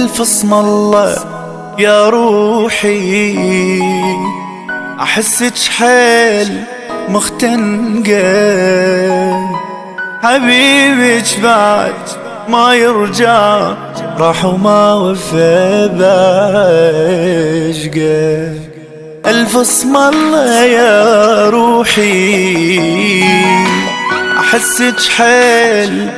ألف اسم الله يا روحي، أحسك حيل مختنقة، حبيبك بعد ما يرجع، راح وما وفى بعشقه. ألف اسم الله يا روحي، أحسك حيل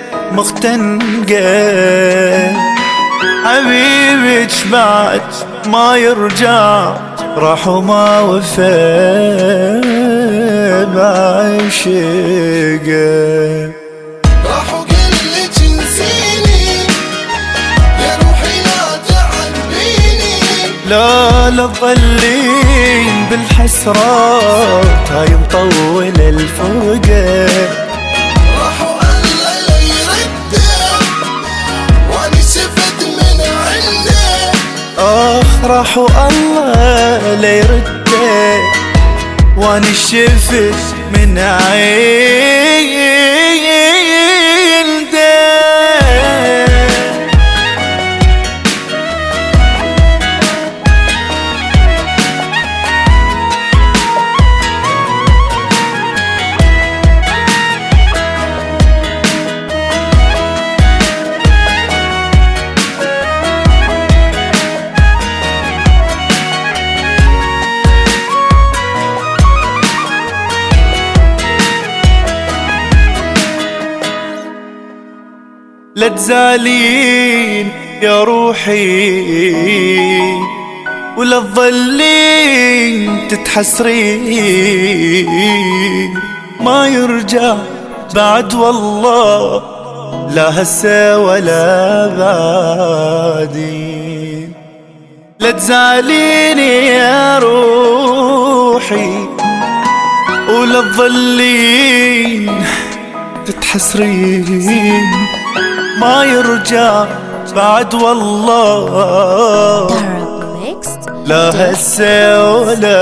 مختنقة، حبيبك بعد ما يرجع، راح وما وفى بعشقه. راح وقلك نسيني يا روحي لا تعذبيني، لا تظلين بالحسرات هاي مطولة الفرقة، راح والله لا يرده واني شفت من عنده، راح والله لا يرده واني شفت من عنده. لا تزالين يا روحي ولا تظلين تتحسرين، ما يرجع بعد والله لا هسه ولا بعدين. لا تزالين يا روحي ولا تظلين تتحسرين، ما يرجع بعد والله لا هسه ولا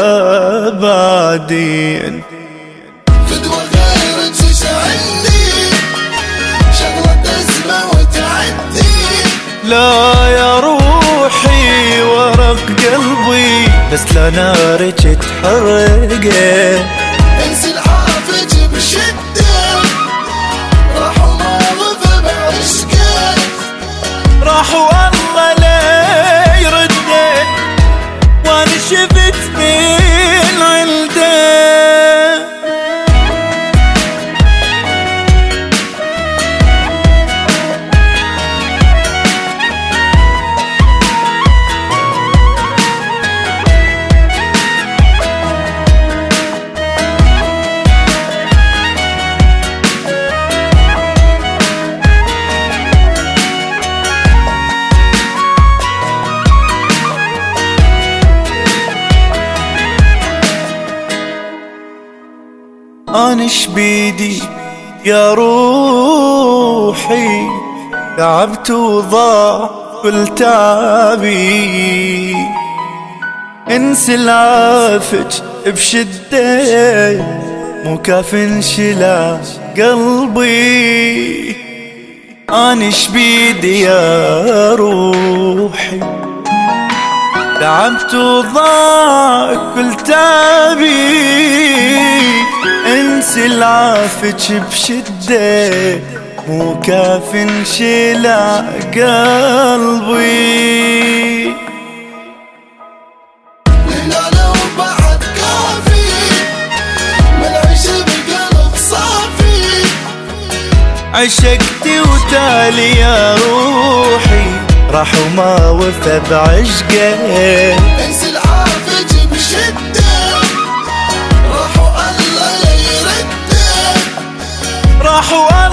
بعدين. فدوى غيرك ايش عندي، شغلة ازمة وتعدي، لا يا روحي ورق قلبي بس لا نارك تحرقه، انسي العافج بشدة، راح وما وفى بعشقه، راح والله لا يرده وانا شفت من عنده. أنش بيدي يا روحي، تعبت وضاع كل تعبي، انسي العافج بشدة مو كاف انشلا قلبي. أنش بيدي يا روحي، تعبت وضاع كل تعبي، انسي العافج بشدة مو كاف انشلا قلبي. لا لو بعد كافي ملعش بقلب صافي، عشقتي وتالي يا روحي، راح وما وفى بعشقه، انسي العافج بشدة، راح والله لا يرده، راح